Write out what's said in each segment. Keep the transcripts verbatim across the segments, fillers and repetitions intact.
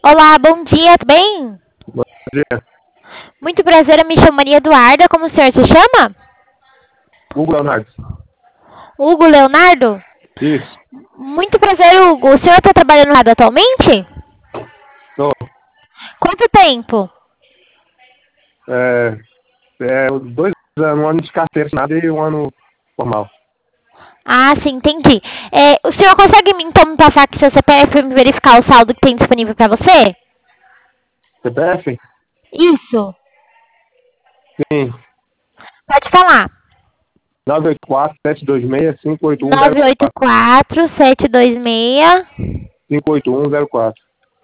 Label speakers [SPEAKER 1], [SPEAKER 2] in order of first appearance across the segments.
[SPEAKER 1] Olá, bom dia, tudo bem?
[SPEAKER 2] Bom dia.
[SPEAKER 1] Muito prazer, eu me chamo Maria Eduarda. Como o senhor se chama?
[SPEAKER 2] Hugo Leonardo.
[SPEAKER 1] Hugo Leonardo?
[SPEAKER 2] Isso.
[SPEAKER 1] Muito prazer, Hugo. O senhor está trabalhando no rádio atualmente?
[SPEAKER 2] Tô.
[SPEAKER 1] Quanto tempo?
[SPEAKER 2] É, é os dois anos, um ano de carteira assinada e um ano formal.
[SPEAKER 1] Ah, sim, entendi. É, o senhor consegue me, então me passar aqui seu C P F para me verificar o saldo que tem disponível para você?
[SPEAKER 2] C P F?
[SPEAKER 1] Isso.
[SPEAKER 2] Sim.
[SPEAKER 1] Pode falar.
[SPEAKER 2] nove oito quatro, sete dois seis, cinco oito um zero
[SPEAKER 1] nove oito
[SPEAKER 2] quatro.
[SPEAKER 1] quatro, sete dois seis.
[SPEAKER 2] cinco oito um zero quatro.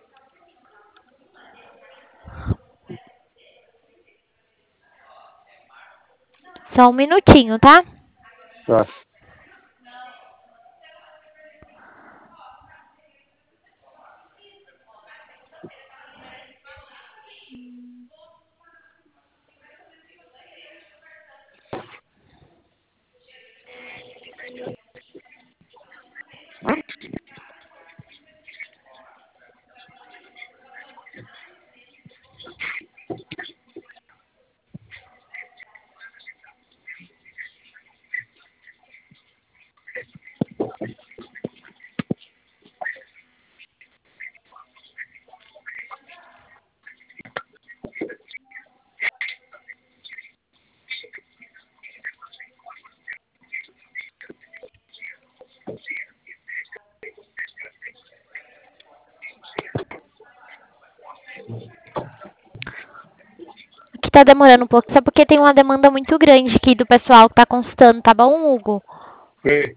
[SPEAKER 1] Só um minutinho, tá?
[SPEAKER 2] Tá.
[SPEAKER 1] Que tá demorando um pouco, só porque tem uma demanda muito grande aqui do pessoal que tá consultando, tá bom, Hugo?
[SPEAKER 2] Ok.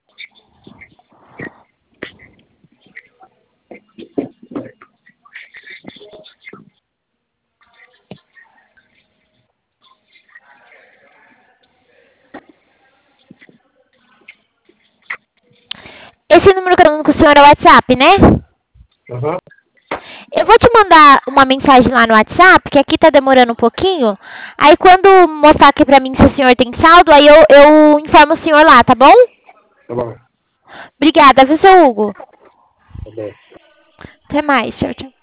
[SPEAKER 1] Esse número que eu tô falando com o senhor é o WhatsApp, né?
[SPEAKER 2] Aham.
[SPEAKER 1] Eu vou te mandar uma mensagem lá no WhatsApp, que aqui tá demorando um pouquinho. Aí quando mostrar aqui pra mim se o senhor tem saldo, aí eu, eu informo o senhor lá, tá bom?
[SPEAKER 2] Tá bom.
[SPEAKER 1] Obrigada, viu, seu Hugo?
[SPEAKER 2] Tá bom.
[SPEAKER 1] Até mais, tchau, tchau.